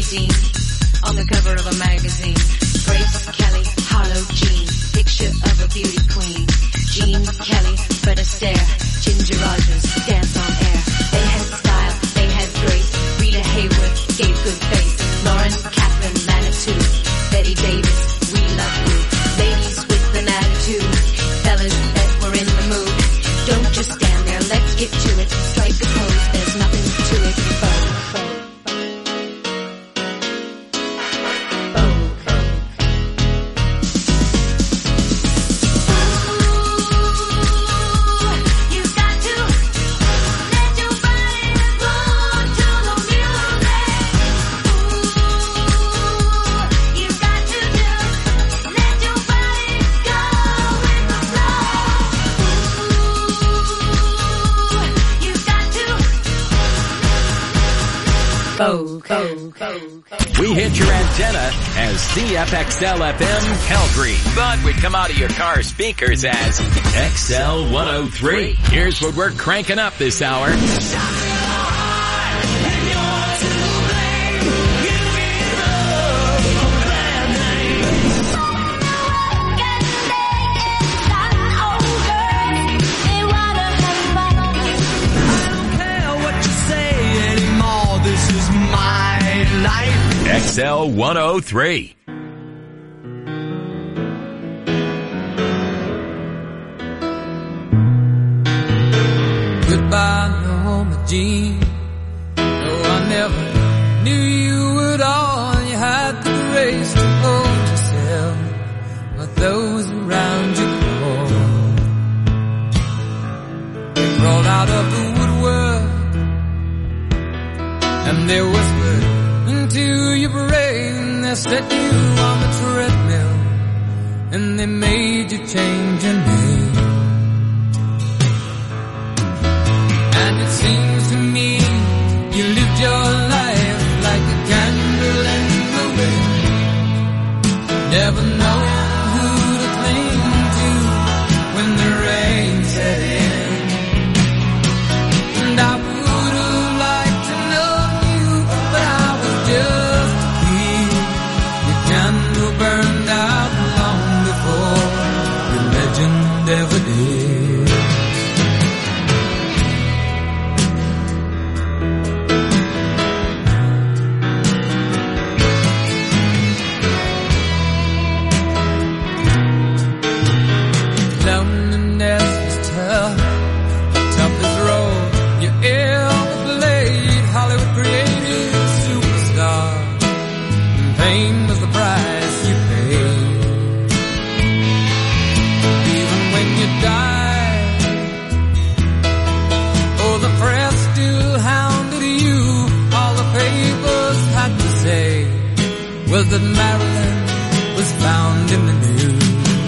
Christine, on the cover of a magazine. Grace Kelly, Harlow Jean, picture of a beauty queen. Jean Kelly, Fred Astaire, Ginger Rogers, dance on air. They had style, they had grace. Rita Hayworth gave good face. Lauren, Catherine, Manitou, Betty Davis, we love you. Ladies with an attitude, fellas that were in the mood. Don't just stand there, let's get to it. Strike a pose, there's nothing to it. We hit your antenna as CFXL-FM Calgary, but we come out of your car speakers as XL 103. Here's what we're cranking up this hour. XL 103. Goodbye, Norma Jean. No, I never knew you at all. You had the grace to hold yourself while those around you crawled. They crawled out of the woodwork and they whispered into your brain. They set you on the treadmill and they made you change your name. And it seems to me you lived your life like a candle in the wind, never knowing who to cling to when the rain set in. And I would have liked to know you, but I was just a kid. Your candle burned out long before your legend ever did. Was that Marilyn was found in the news.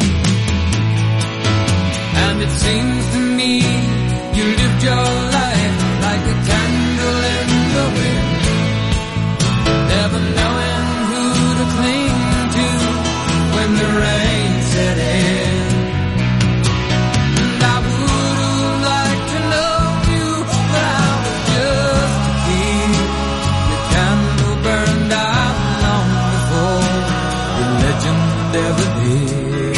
And it seems to me you lived your life like a candle in the wind, never knowing who to cling to when the rain set in. And I would have liked to know you, but I was just a kid. Your candle burned out never did.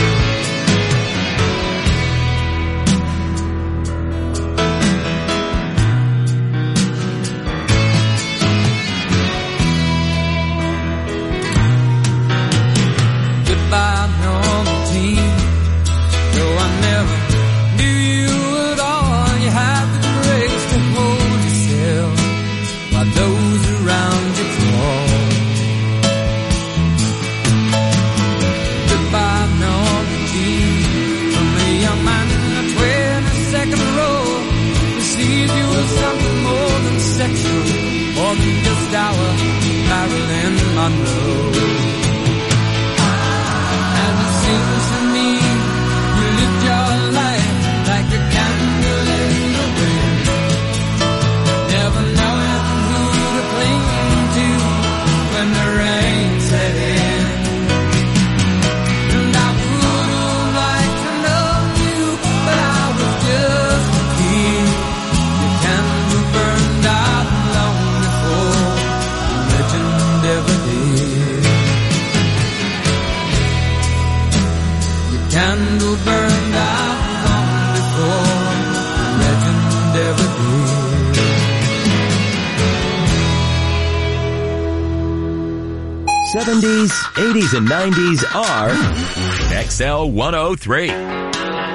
Goodbye, Norma Jean. No, I never knew you at all. You had the grace to hold yourself while those around you crawled. Something more than sexual, more than just our Marilyn Monroe. And it seems to me you lived your life like a candle in the wind, never knowing who to cling to when the rain set in. And I would have liked to know you, but I was just a kid. Burned out long before the legend ever 70s, 80s, and 90s are XL 103.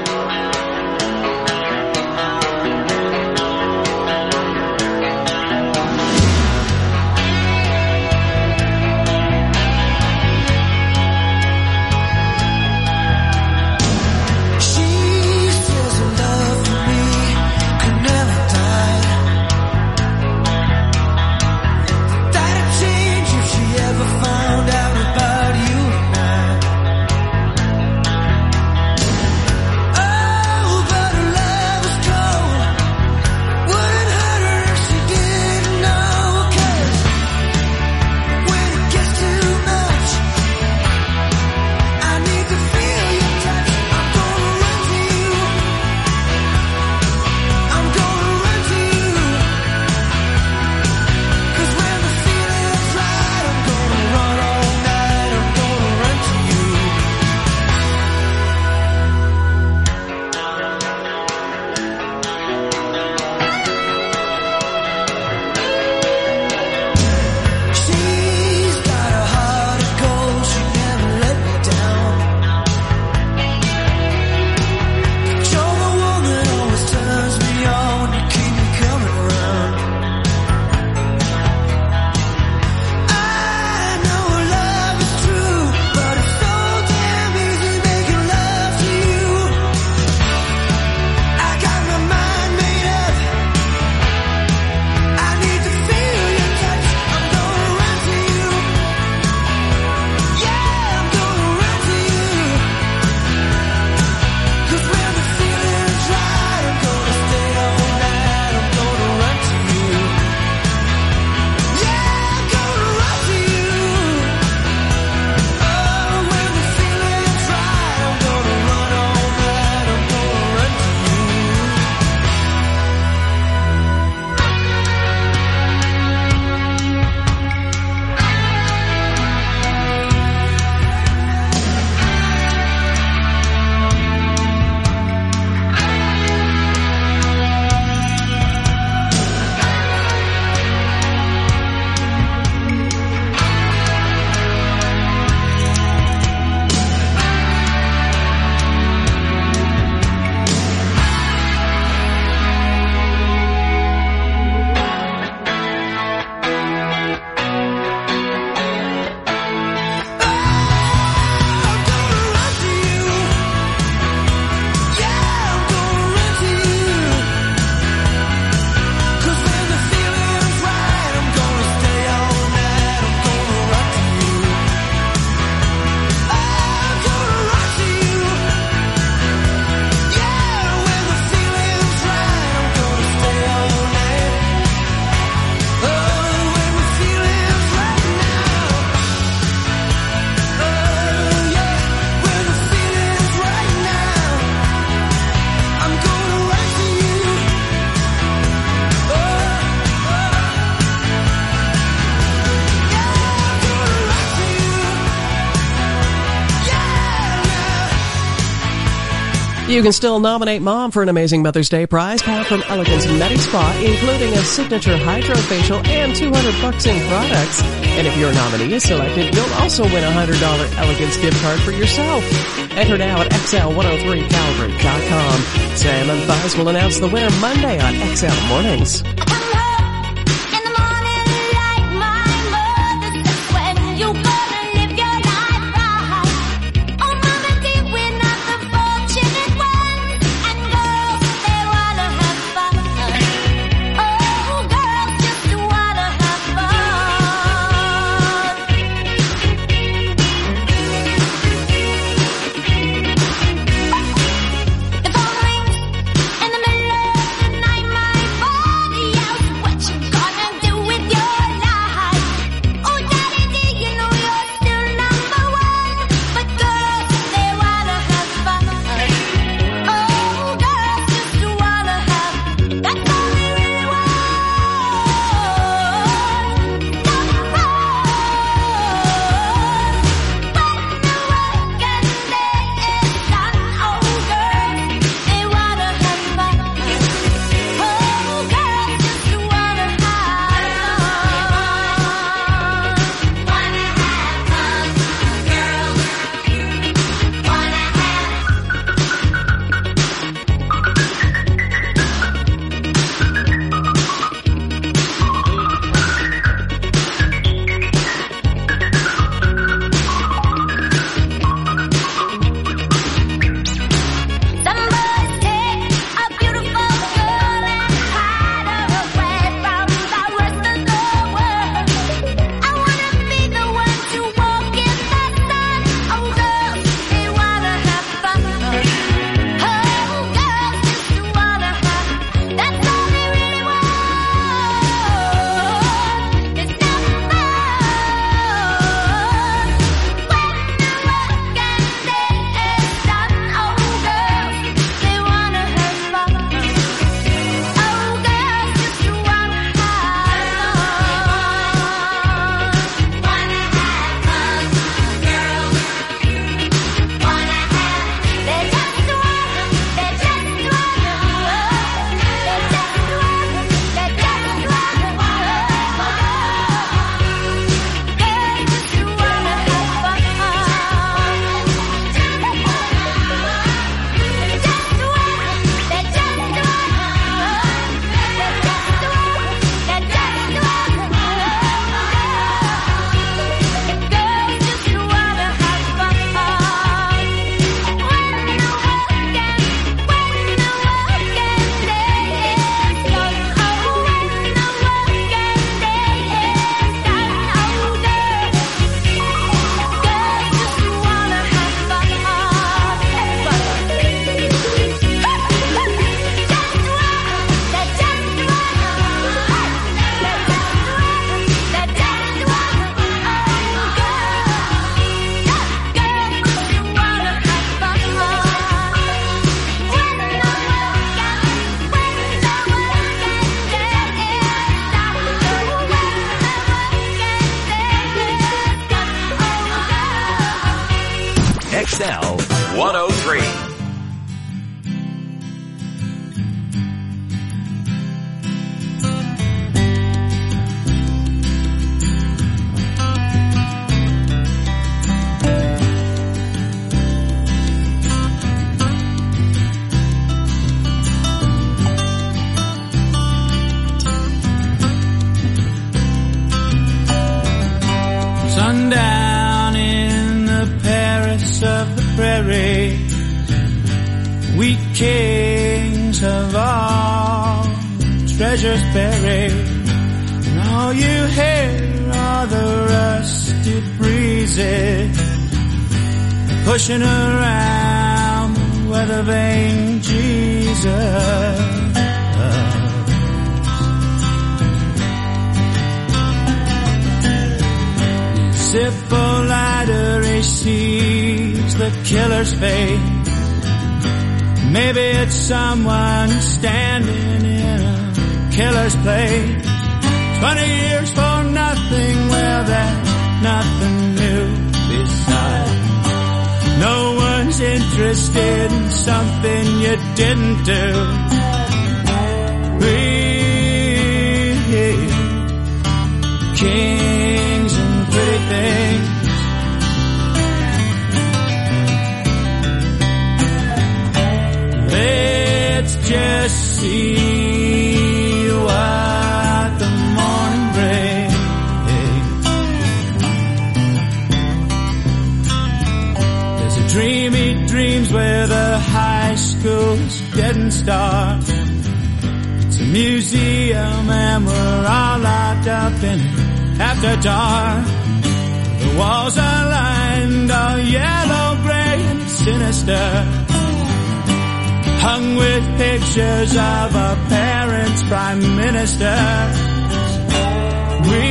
You can still nominate Mom for an amazing Mother's Day prize pack from Elegance Medi Spa, including a signature hydrofacial and $200 in products. And if your nominee is selected, you'll also win a $100 Elegance gift card for yourself. Enter now at XL103Calgary.com. Sam and Fuzz will announce the winner Monday on XL Mornings. The phone rings in the middle of the night. My body XL 103. Sundown in the Paris of the prairie, we kings of all treasures buried, and all you hear are the rusty breezes pushing around the weather vane Jesus. If a lighter he sees the killer's fate, maybe it's someone standing in a killer's place. 20 years for nothing, well there's nothing new besides. No one's interested in something you didn't do. We kings and pretty things, let's just see what the morning brings. There's a dream he dreams where the high school's getting started. It's a museum and we're all locked up in it after dark. The walls are lined all yellow, gray and sinister, hung with pictures of our parents' prime ministers. We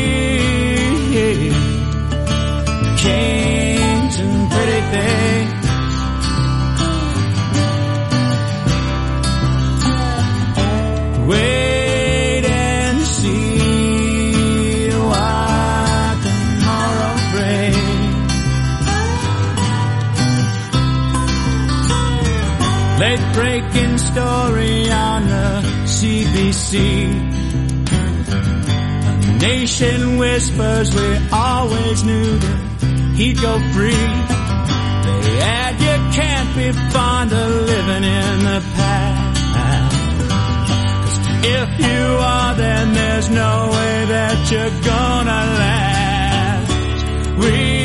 kings and pretty things, wait and see what tomorrow brings. Late breaking story on the CBC. A nation whispers we always knew that he'd go free. They add you can't be fond of living in the past. If you are, then there's no way that you're gonna last. We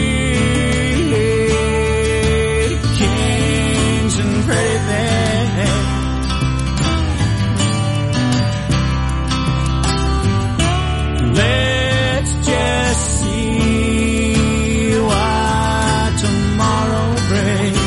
kings and pretty things, let's just see what tomorrow brings.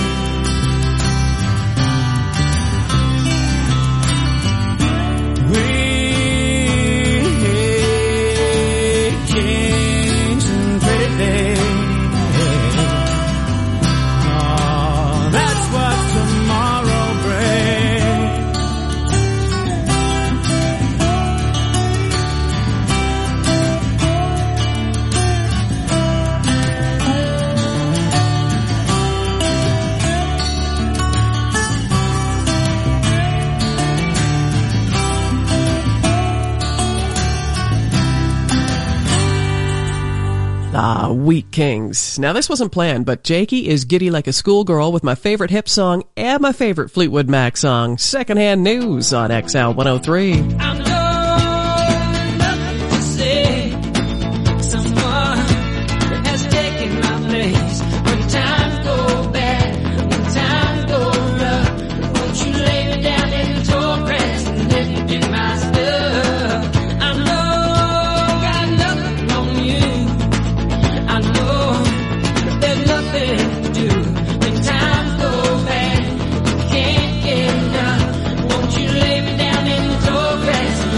Ah, Wheat Kings. Now, this wasn't planned, but Jakey is giddy like a schoolgirl with my favorite hip song and my favorite Fleetwood Mac song, Secondhand News on XL 103. Won't you lay me down in the tall grass?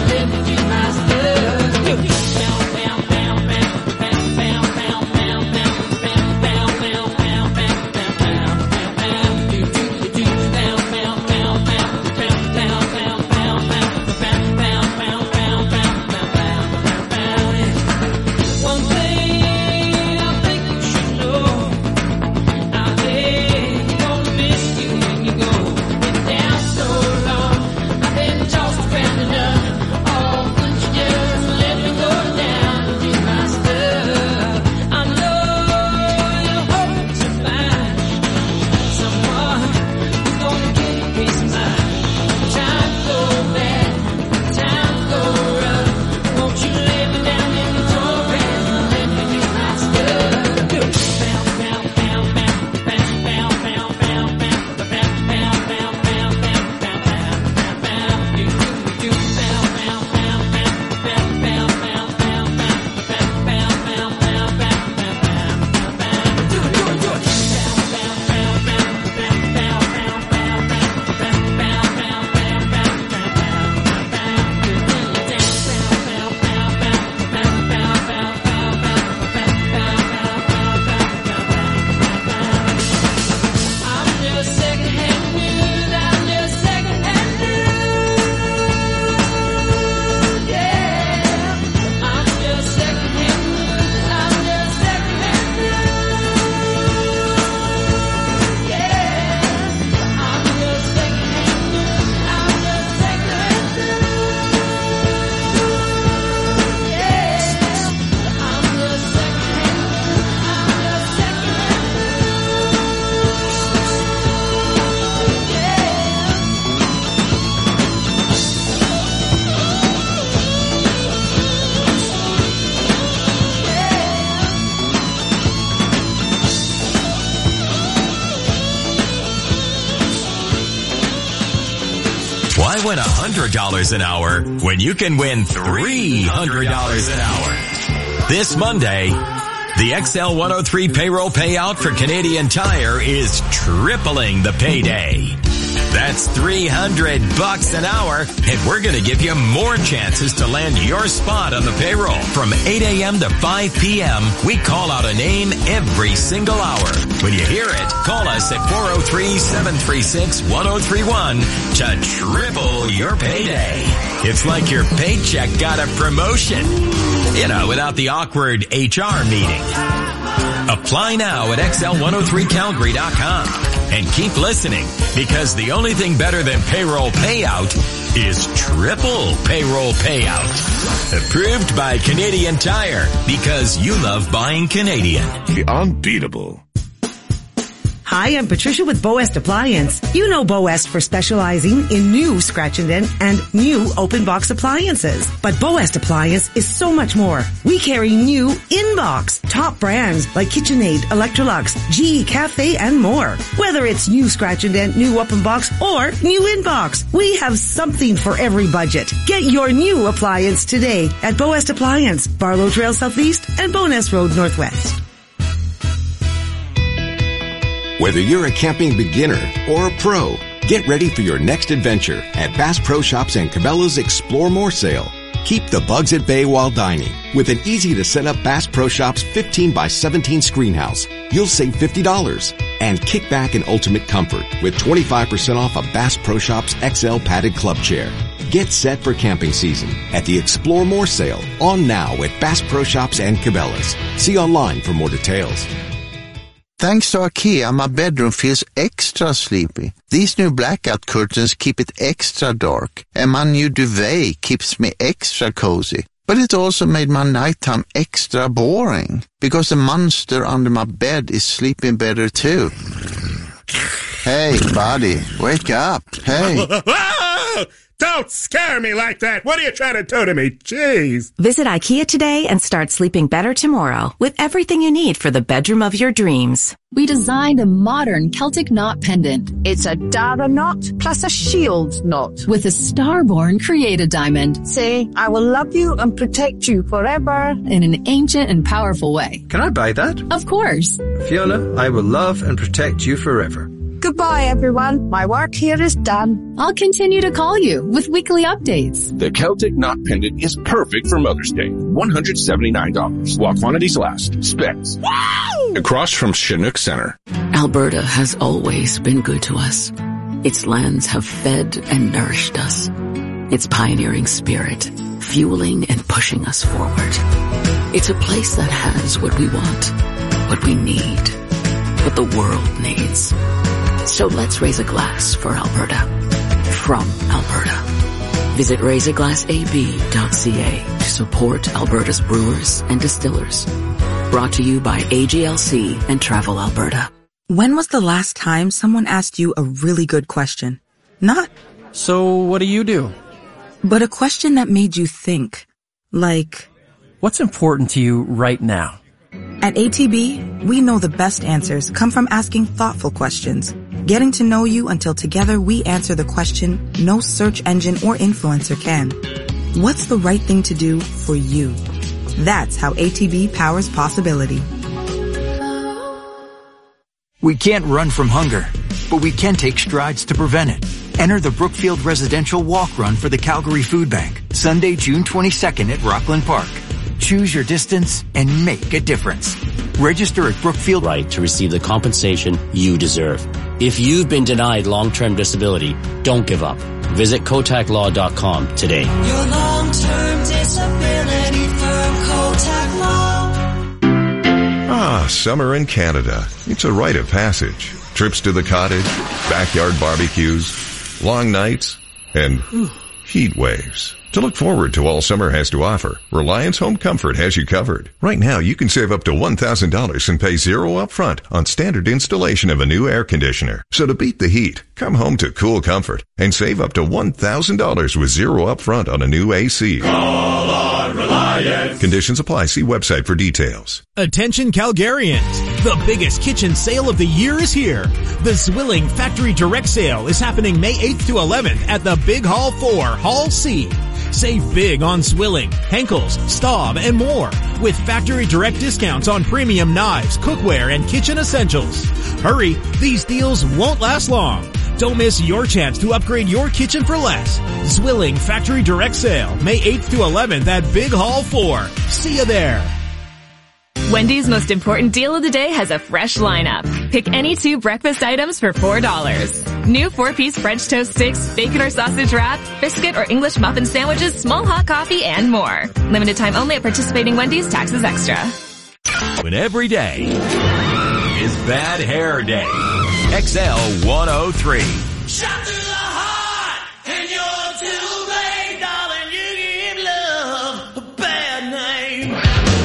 win $100 an hour when you can win $300 an hour? This Monday, the XL103 payroll payout for Canadian Tire is tripling the payday. That's $300 an hour, and we're going to give you more chances to land your spot on the payroll. From 8 a.m. to 5 p.m., we call out a name every single hour. When you hear it, call us at 403-736-1031 to triple your payday. It's like your paycheck got a promotion. You know, without the awkward HR meeting. Apply now at XL103Calgary.com and keep listening, because the only thing better than payroll payout is triple payroll payout. Approved by Canadian Tire, because you love buying Canadian. The unbeatable. Hi, I'm Patricia with Boest Appliance. You know Boest for specializing in new scratch and dent and new open box appliances. But Boest Appliance is so much more. We carry new in-box, top brands like KitchenAid, Electrolux, GE Cafe, and more. Whether it's new scratch and dent, new open box, or new in-box, we have something for every budget. Get your new appliance today at Boest Appliance, Barlow Trail Southeast and Bowness Road Northwest. Whether you're a camping beginner or a pro, get ready for your next adventure at Bass Pro Shops and Cabela's Explore More sale. Keep the bugs at bay while dining with an easy-to-set-up Bass Pro Shops 15x17 screen house. You'll save $50 and kick back in ultimate comfort with 25% off a Bass Pro Shops XL padded club chair. Get set for camping season at the Explore More sale on now at Bass Pro Shops and Cabela's. See online for more details. Thanks to IKEA, my bedroom feels extra sleepy. These new blackout curtains keep it extra dark, and my new duvet keeps me extra cozy. But it also made my nighttime extra boring, because the monster under my bed is sleeping better too. Hey, buddy, wake up. Hey. Don't scare me like that. What are you trying to do to me? Jeez. Visit IKEA today and start sleeping better tomorrow with everything you need for the bedroom of your dreams. We designed a modern Celtic knot pendant. It's a dagger knot plus a shield knot. With a starborn created diamond. Say, I will love you and protect you forever. In an ancient and powerful way. Can I buy that? Of course. Fiona, I will love and protect you forever. Goodbye, everyone. My work here is done. I'll continue to call you with weekly updates. The Celtic knot pendant is perfect for Mother's Day. $179. While quantities last. Specs. Wow! Across from Chinook Center. Alberta has always been good to us. Its lands have fed and nourished us. Its pioneering spirit, fueling and pushing us forward. It's a place that has what we want, what we need, what the world needs. So let's raise a glass for Alberta. From Alberta. Visit raiseaglassab.ca to support Alberta's brewers and distillers. Brought to you by AGLC and Travel Alberta. When was the last time someone asked you a really good question? Not, so what do you do? But a question that made you think. Like, what's important to you right now? At ATB, we know the best answers come from asking thoughtful questions, getting to know you until together we answer the question no search engine or influencer can. What's the right thing to do for you? That's how ATB powers possibility. We can't run from hunger, but we can take strides to prevent it. Enter the Brookfield Residential Walk Run for the Calgary Food Bank, Sunday, June 22nd at Rockland Park. Choose your distance and make a difference. Register at Brookfield. Right to receive the compensation you deserve. If you've been denied long-term disability, don't give up. Visit KotacLaw.com today. Your long-term disability firm, Kotak Law. Ah, summer in Canada. It's a rite of passage. Trips to the cottage, backyard barbecues, long nights, and heat waves. To look forward to all summer has to offer, Reliance Home Comfort has you covered. Right now, you can save up to $1,000 and pay zero upfront on standard installation of a new air conditioner. So to beat the heat, come home to cool comfort and save up to $1,000 with zero upfront on a new AC. Call on Reliance. Conditions apply. See website for details. Attention Calgarians. The biggest kitchen sale of the year is here. The Zwilling Factory Direct Sale is happening May 8th to 11th at the Big Hall 4, Hall C. Save big on Zwilling, Henkel's, Staub, and more with factory direct discounts on premium knives, cookware, and kitchen essentials. Hurry, these deals won't last long. Don't miss your chance to upgrade your kitchen for less. Zwilling Factory Direct Sale, May 8th to 11th at Big Hall 4. See you there. Wendy's most important deal of the day has a fresh lineup. Pick any 2 breakfast items for $4. New 4-piece French toast sticks, bacon or sausage wrap, biscuit or English muffin sandwiches, small hot coffee, and more. Limited time only at participating Wendy's. Taxes extra. When every day is bad hair day. XL 103. Shot through the heart, and you're too late, darling. You give love a bad name.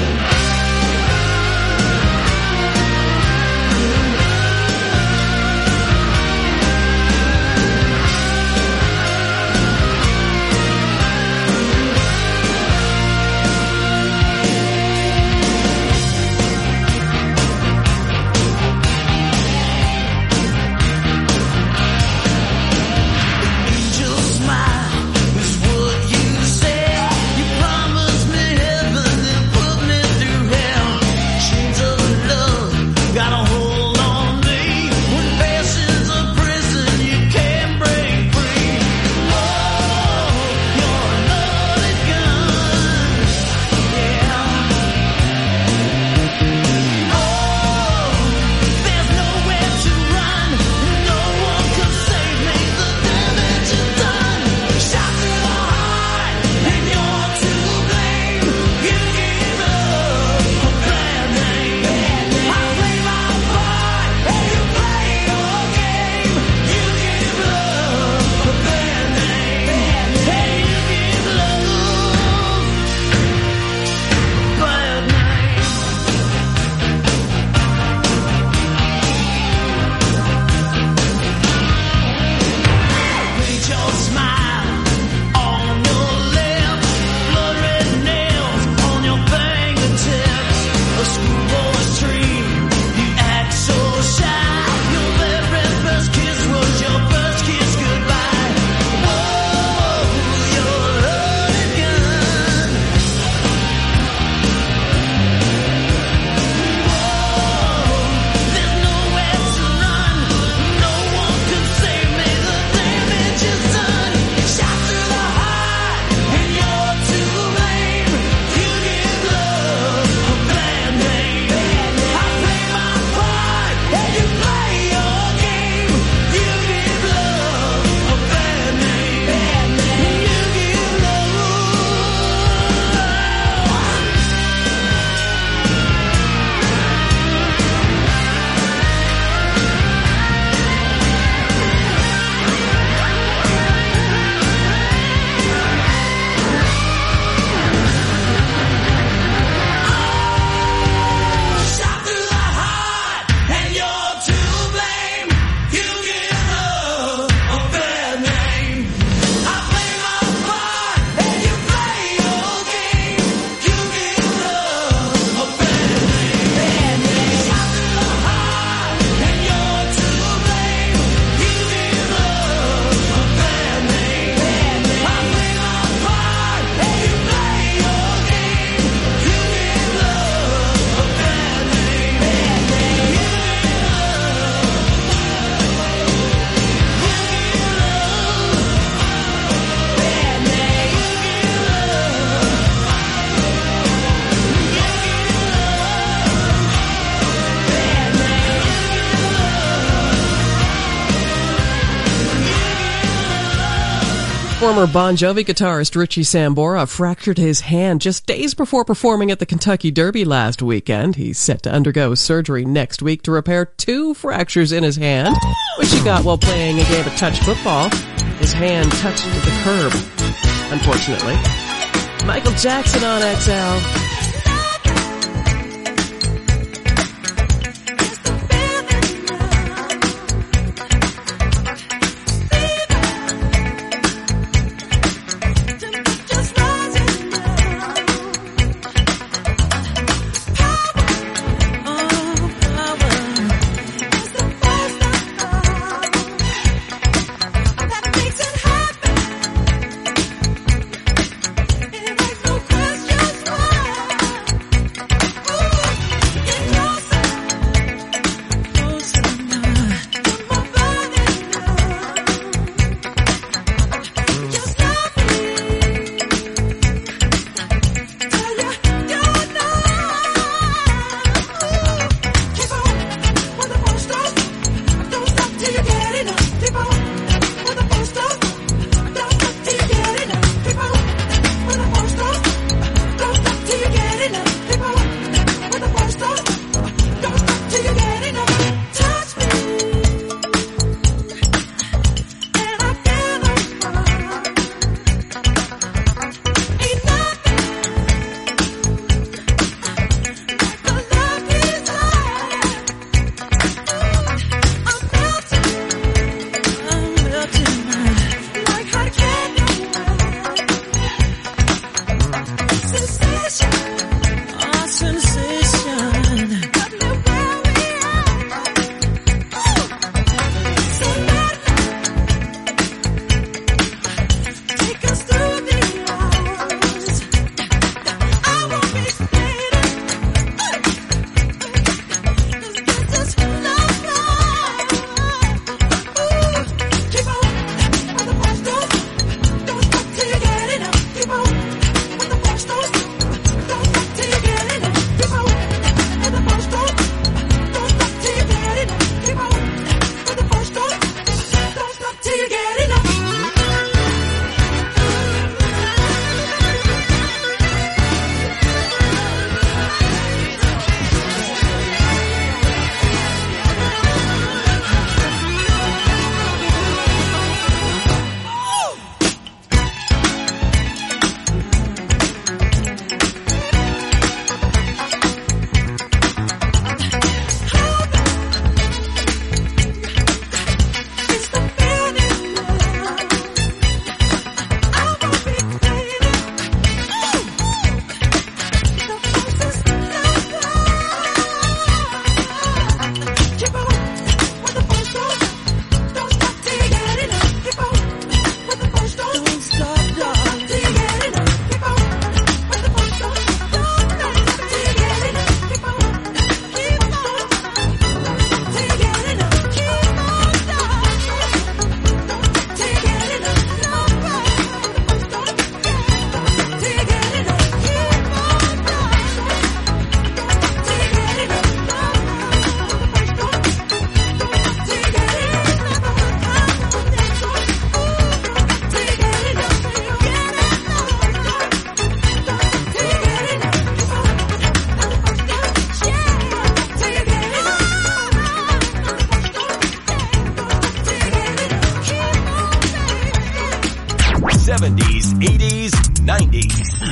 Former Bon Jovi guitarist Richie Sambora fractured his hand just days before performing at the Kentucky Derby last weekend. He's set to undergo surgery next week to repair 2 fractures in his hand, which he got while playing a game of touch football. His hand touched the curb, unfortunately. Michael Jackson on XL.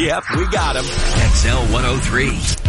Yep, we got them. XL 103.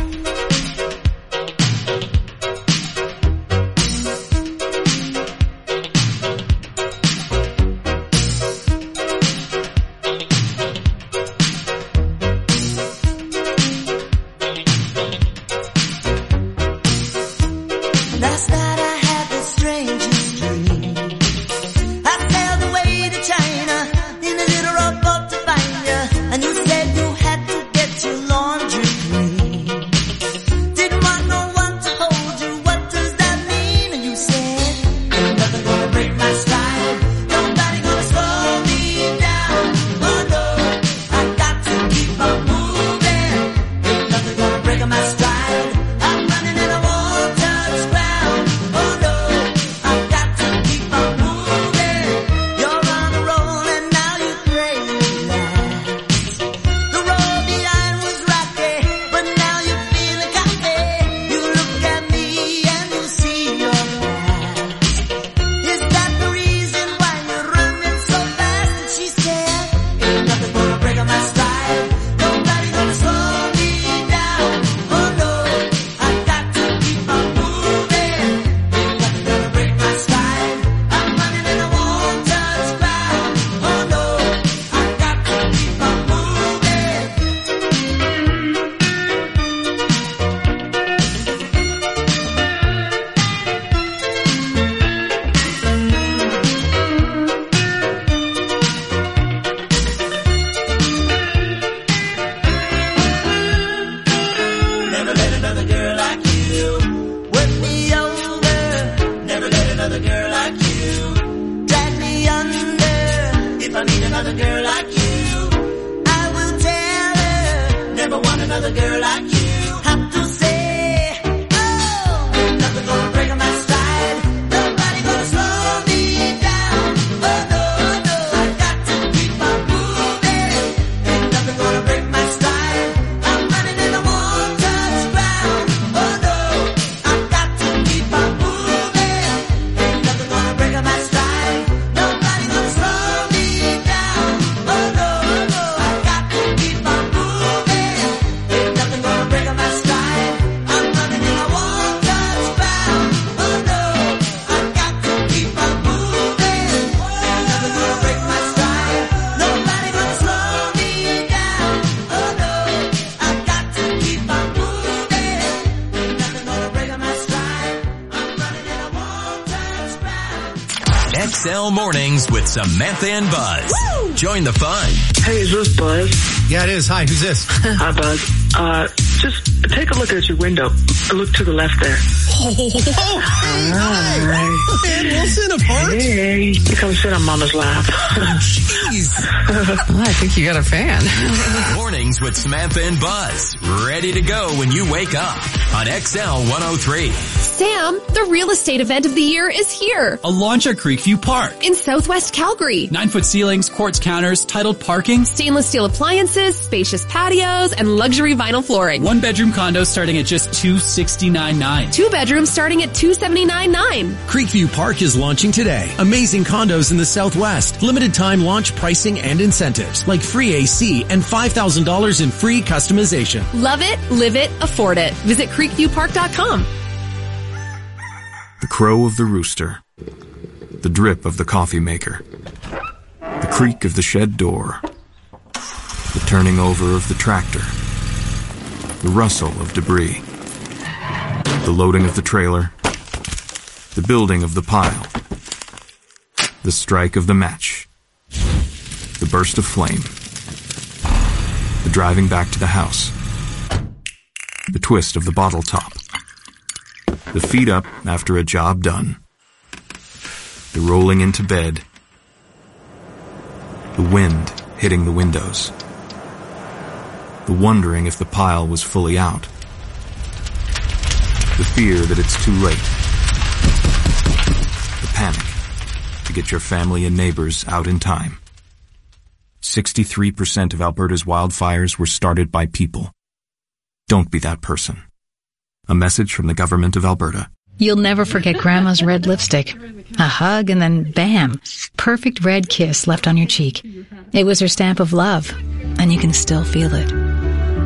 XL Mornings with Samantha and Buzz. Woo! Join the fun. Hey, is this Buzz? Yeah, it is. Hi, who's this? Hi, Buzz. Just take a look at your window. Look to the left there. Oh, hi. Man, Wilson of Heart. Hey, you come sit on Mama's lap. Jeez. Well, I think you got a fan. Mornings with Samantha and Buzz. Ready to go when you wake up on XL 103. Sam, the real estate event of the year is here. A launch at Creekview Park. In Southwest Calgary. 9-foot ceilings, quartz counters, titled parking. Stainless steel appliances, spacious patios, and luxury vinyl flooring. 1-bedroom condos starting at just $269,900. 2 bedrooms starting at $279,900. Creekview Park is launching today. Amazing condos in the Southwest. Limited time launch pricing and incentives like free AC and $5,000 in free customization. Love it, live it, afford it. Visit creekviewpark.com. The crow of the rooster, the drip of the coffee maker, the creak of the shed door, the turning over of the tractor, the rustle of debris, the loading of the trailer, the building of the pile, the strike of the match, the burst of flame, the driving back to the house, the twist of the bottle top, the feet up after a job done, the rolling into bed, the wind hitting the windows, the wondering if the pile was fully out, the fear that it's too late, the panic to get your family and neighbors out in time. 63% of Alberta's wildfires were started by people. Don't be that person. A message from the Government of Alberta. You'll never forget Grandma's red lipstick. A hug and then bam, perfect red kiss left on your cheek. It was her stamp of love, and you can still feel it.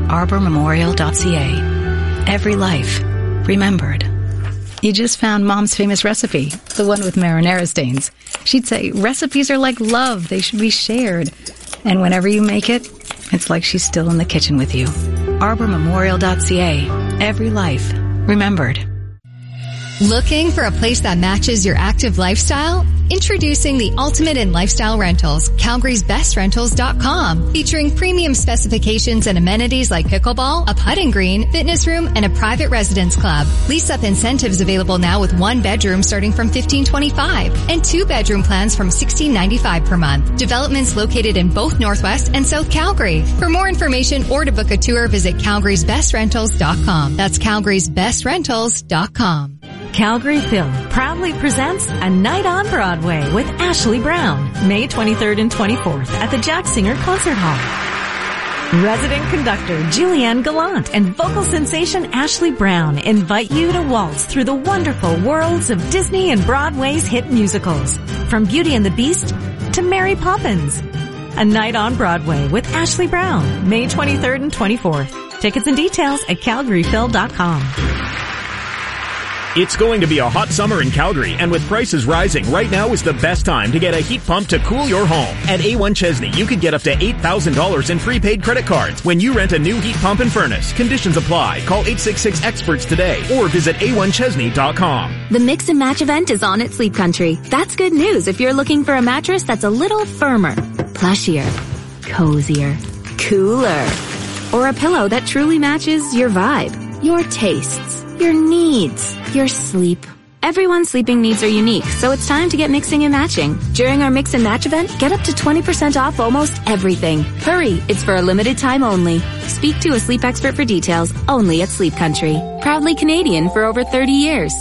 arbormemorial.ca. Every life remembered. You just found Mom's famous recipe, the one with marinara stains. She'd say recipes are like love. They should be shared. And whenever you make it, it's like she's still in the kitchen with you. arbormemorial.ca. Every life remembered. Looking for a place that matches your active lifestyle? Introducing the ultimate in lifestyle rentals, Calgary'sBestRentals.com, featuring premium specifications and amenities like pickleball, a putting green, fitness room, and a private residence club. Lease-up incentives available now with 1 bedroom starting from $1,525 and 2-bedroom plans from $1,695 per month. Developments located in both Northwest and South Calgary. For more information or to book a tour, visit Calgary'sBestRentals.com. That's Calgary'sBestRentals.com. Calgary Film proudly presents A Night on Broadway with Ashley Brown, May 23rd and 24th at the Jack Singer Concert Hall. Resident conductor Julianne Gallant and vocal sensation Ashley Brown invite you to waltz through the wonderful worlds of Disney and Broadway's hit musicals, from Beauty and the Beast to Mary Poppins. A Night on Broadway with Ashley Brown, May 23rd and 24th. Tickets and details at calgaryphil.com. It's going to be a hot summer in Calgary, and with prices rising, right now is the best time to get a heat pump to cool your home. At A1 Chesney, you could get up to $8,000 in prepaid credit cards when you rent a new heat pump and furnace. Conditions apply. Call 866-EXPERTS today or visit a1chesney.com. The Mix and Match event is on at Sleep Country. That's good news if you're looking for a mattress that's a little firmer, plushier, cozier, cooler, or a pillow that truly matches your vibe, your tastes, your needs, your sleep. Everyone's sleeping needs are unique, so it's time to get mixing and matching. During our Mix and Match event, get up to 20% off almost everything. Hurry, it's for a limited time only. Speak to a sleep expert for details, only at Sleep Country. Proudly Canadian for over 30 years.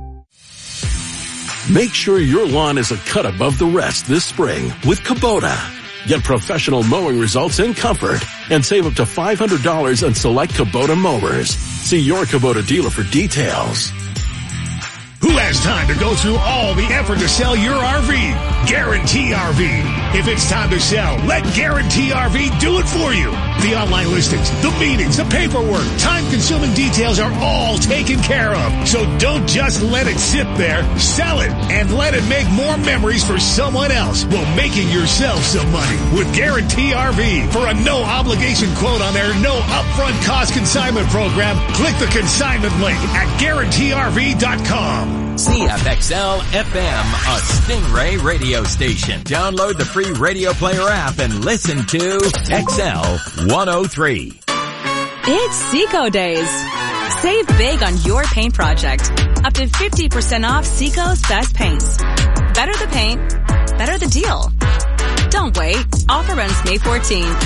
Make sure your lawn is a cut above the rest this spring with Kubota. Get professional mowing results in comfort and save up to $500 on select Kubota mowers. See your Kubota dealer for details. Who has time to go through all the effort to sell your RV? Guarantee RV. If it's time to sell, let Guarantee RV do it for you. The online listings, the meetings, the paperwork, time-consuming details are all taken care of. So don't just let it sit there. Sell it and let it make more memories for someone else while making yourself some money. With Guarantee RV, for a no-obligation quote on their no upfront cost consignment program, click the consignment link at GuaranteeRV.com. CFXL FM, a Stingray radio station. Download the free Radio Player app and listen to XL 103. It's Seco Days. Save big on your paint project. Up to 50% off Seco's best paints. Better the paint, better the deal. Don't wait. Offer runs May 14th.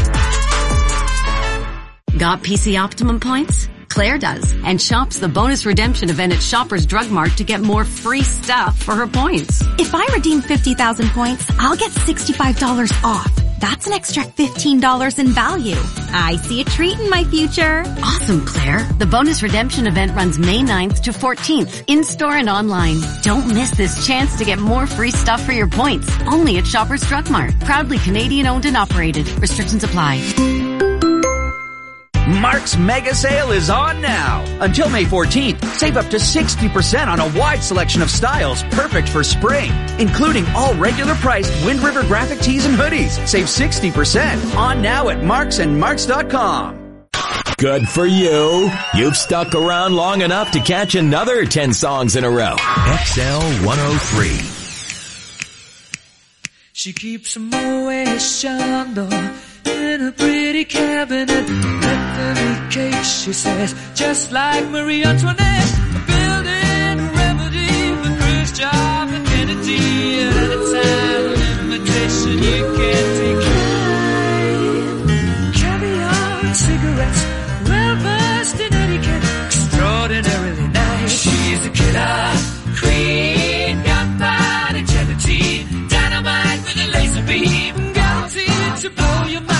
Got PC Optimum points? Claire does, and shops the bonus redemption event at Shoppers Drug Mart to get more free stuff for her points. If I redeem 50,000 points, I'll get $65 off. That's an extra $15 in value. I see a treat in my future. Awesome, Claire. The bonus redemption event runs May 9th to 14th, in-store and online. Don't miss this chance to get more free stuff for your points. Only at Shoppers Drug Mart. Proudly Canadian owned and operated. Restrictions apply. Mark's Mega Sale is on now. Until May 14th, save up to 60% on a wide selection of styles perfect for spring, including all regular priced Wind River graphic tees and hoodies. Save 60% on now at marksandmarks.com. Good for you. You've stuck around long enough to catch another 10 songs in a row. XL 103. She keeps a Moet Chandon in a pretty cabinet, Bethany cake, she says, just like Marie Antoinette, building a remedy for Khrushchev and Kennedy, at any time, an invitation you can't decline. Caviar and cigarettes, well versed in etiquette, extraordinarily nice. She's a killer queen, gunpowder gelatine, dynamite with a laser beam, guaranteed to blow your mind.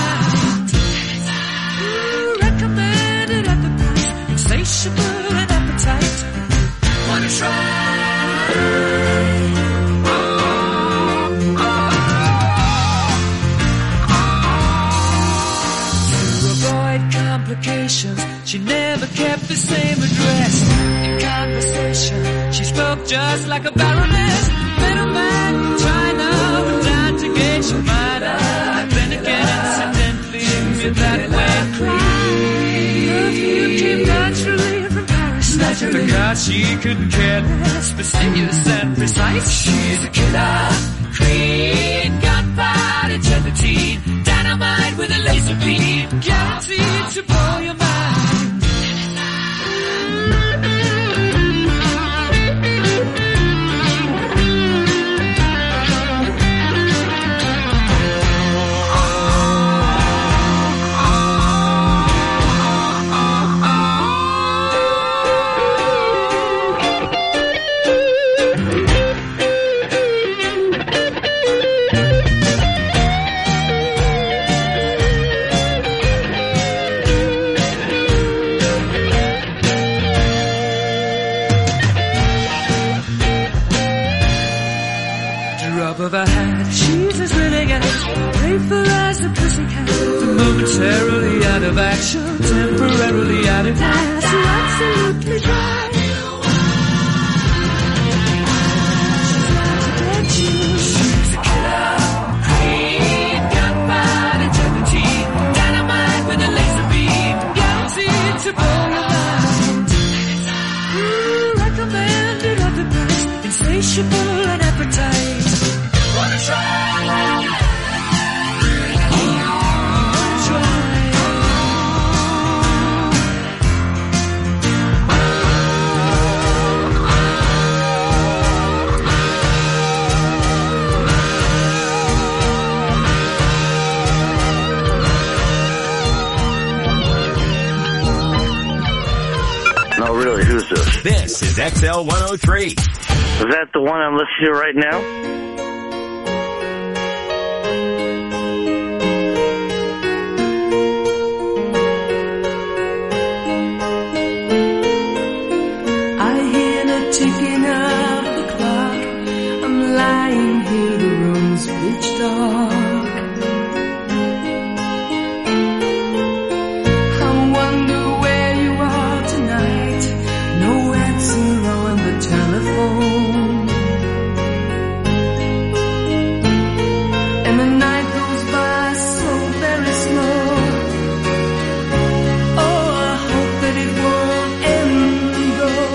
Recommended at the price, insatiable and appetite. Wanna try? with the same address. In conversation, she spoke just like a baroness. Met a man from China, went down to gauge your mind. Then again, incidentally, met that way. Perfume came naturally from Paris. Because she couldn't care less, fastidious and precise. She's a killer queen, gunpowder, gelatine, dynamite with a laser beam, guaranteed to blow your mind. Of a hat, she's as willing as playful as a pussycat. Momentarily out of action, temporarily out of gas, so absolutely dry. She's a killer queen, gunpowder, gelatine, dynamite with a laser beam, guaranteed to blow your mind. Recommended at the price, insatiable and appetite. Wanna try? No, really, who's this? This is XL 103. Is that the one I'm listening to right now? Ticking of the clock, I'm lying here, the room's pitch dark. I wonder where you are tonight, no answer on the telephone. And the night goes by so very slow. Oh, I hope that it won't end though.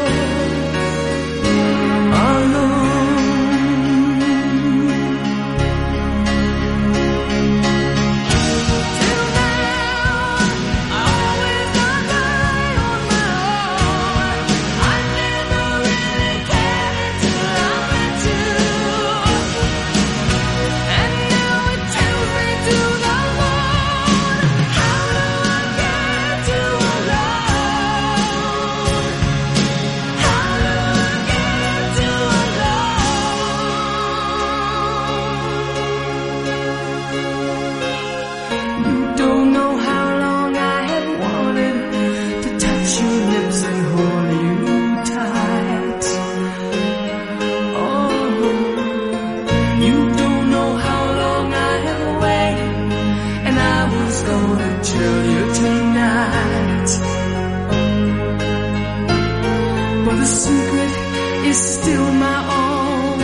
The secret is still my own,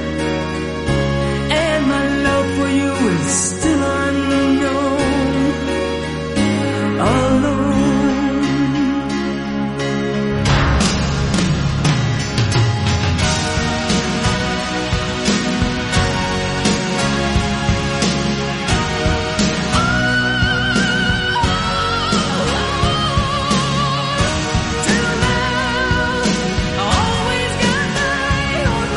and my love for you is still unknown, alone. Till now, I always got my own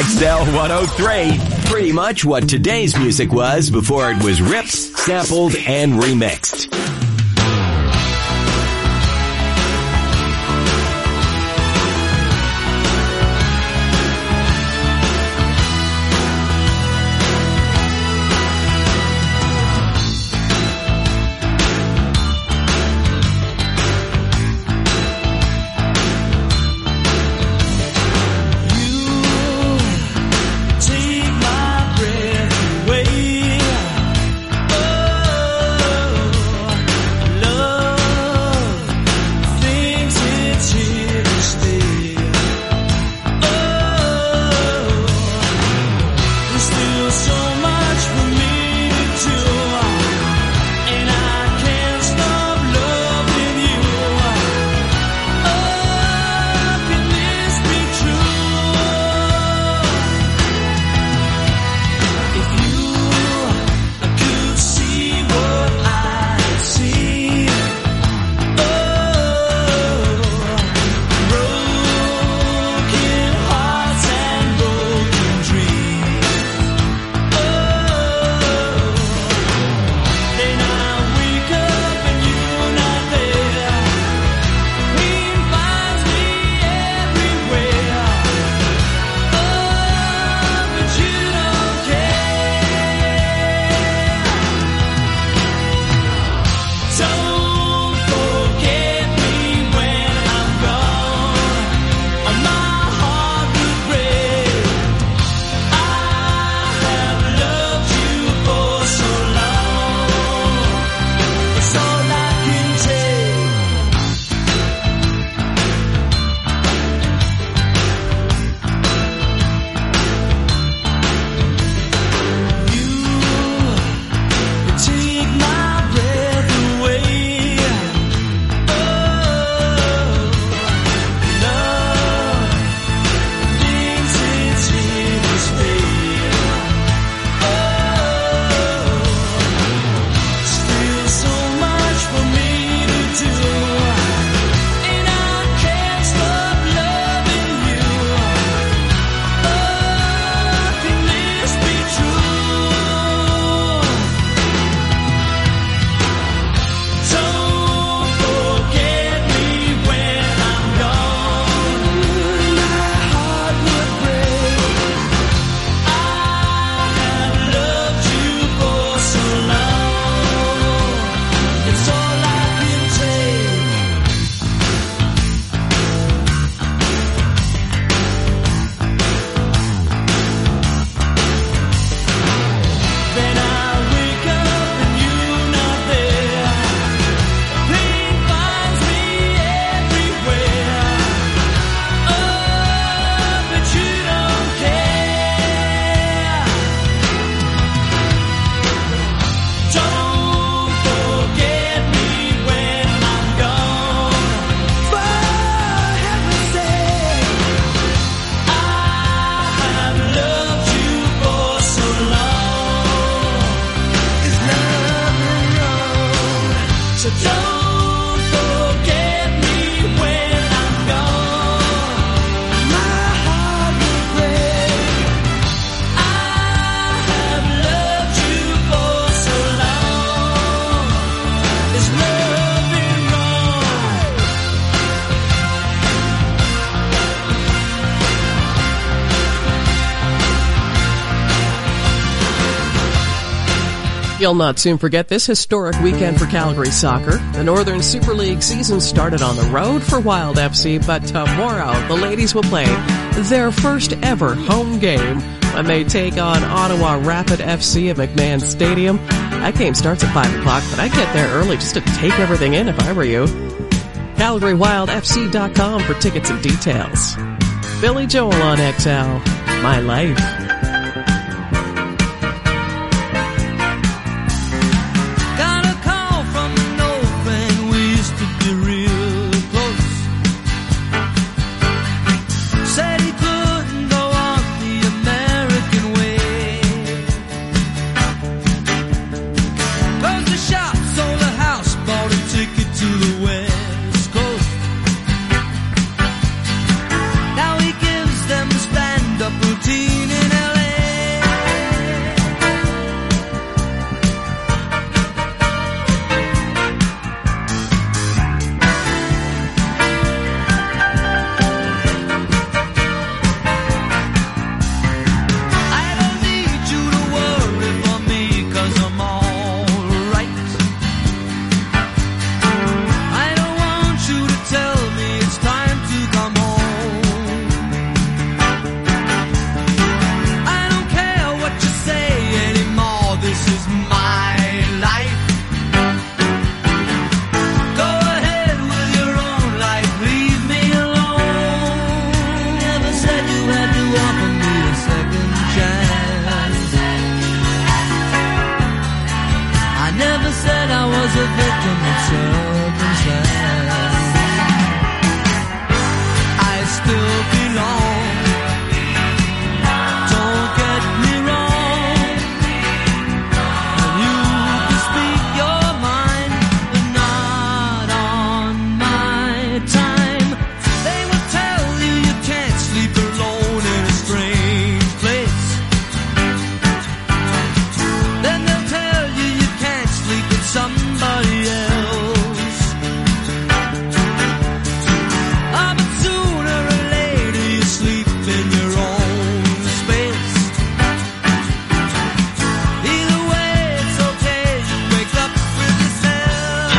XL 103. Pretty much what today's music was before it was ripped, sampled, and remixed. You'll not soon forget this historic weekend for Calgary soccer. The Northern Super League season started on the road for Wild FC, but tomorrow the ladies will play their first ever home game when they take on Ottawa Rapid FC at McMahon Stadium. That game starts at 5 o'clock, but I'd get there early just to take everything in if I were you. CalgaryWildFC.com for tickets and details. Billy Joel on XL, My Life. Now he gives them stand-up routine. never said I was a victim of circumstance. I still belong. Don't get me wrong. You can speak your mind, but not on my time. They will tell you you can't sleep alone in a strange place. Then they'll tell you you can't sleep with somebody else. Ah, but sooner or later you sleep in your own space. Either way, it's okay, you wake up with yourself.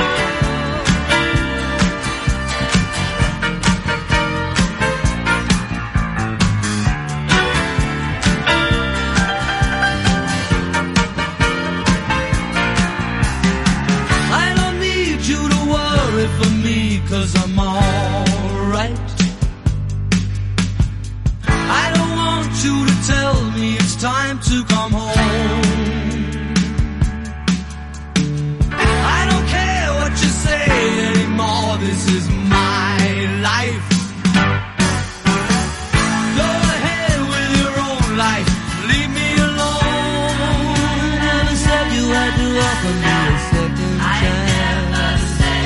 I don't need you to worry for me, 'cause I'm alright. I don't want you to tell me it's time to come home. I don't care what you say anymore, this is my life. Go ahead with your own life, leave me alone. Never said you had to offer me a second chance.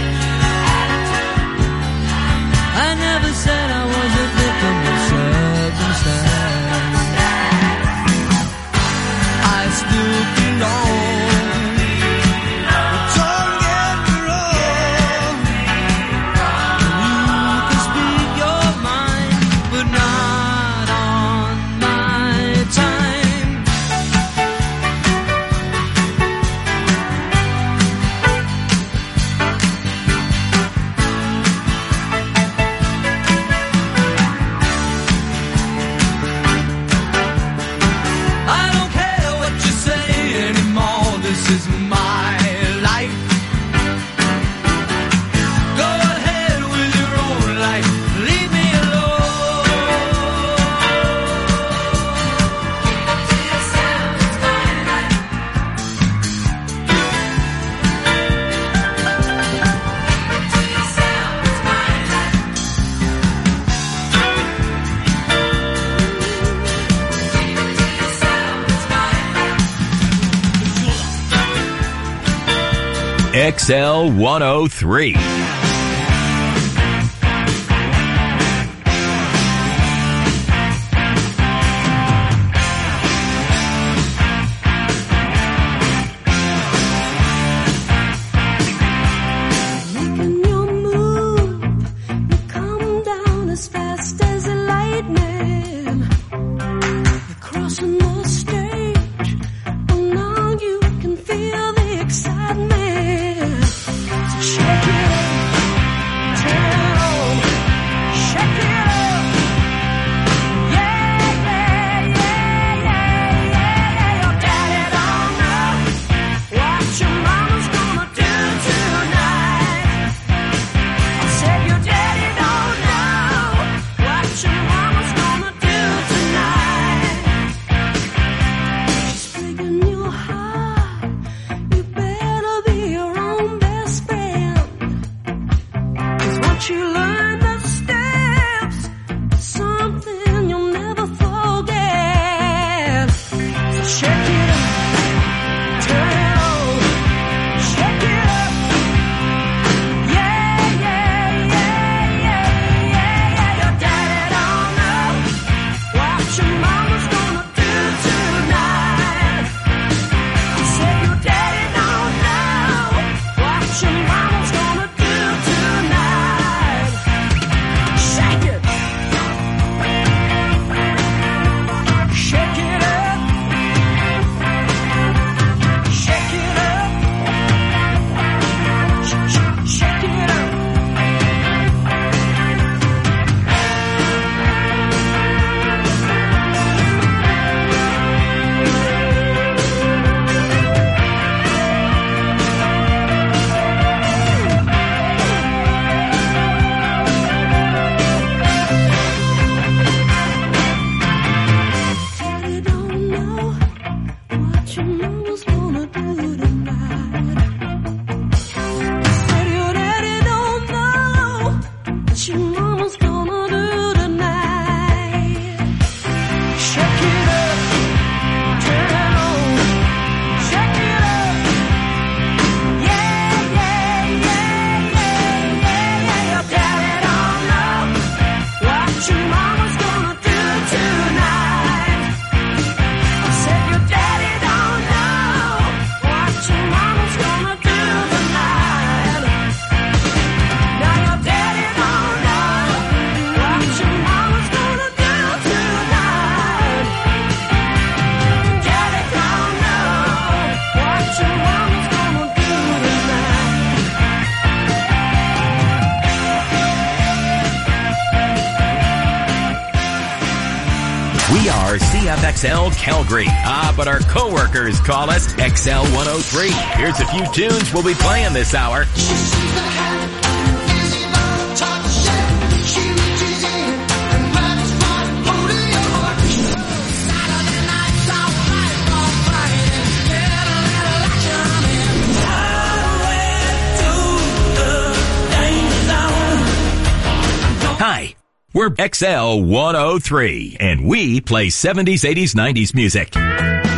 I never said I was a victim of circumstance. I still belong. Don't get me wrong. You can speak your mind, but not on my time. I don't care what you say anymore, this is my life. Go ahead with your own life, leave me XL 103. Making your move, you come down as fast as a lightning. You're crossing the stage, and now you can feel the excitement. So shake it up. CFXL Calgary. But our coworkers call us XL 103. Here's a few tunes we'll be playing this hour. Hi, we're XL 103, and we play 70s, 80s, 90s music.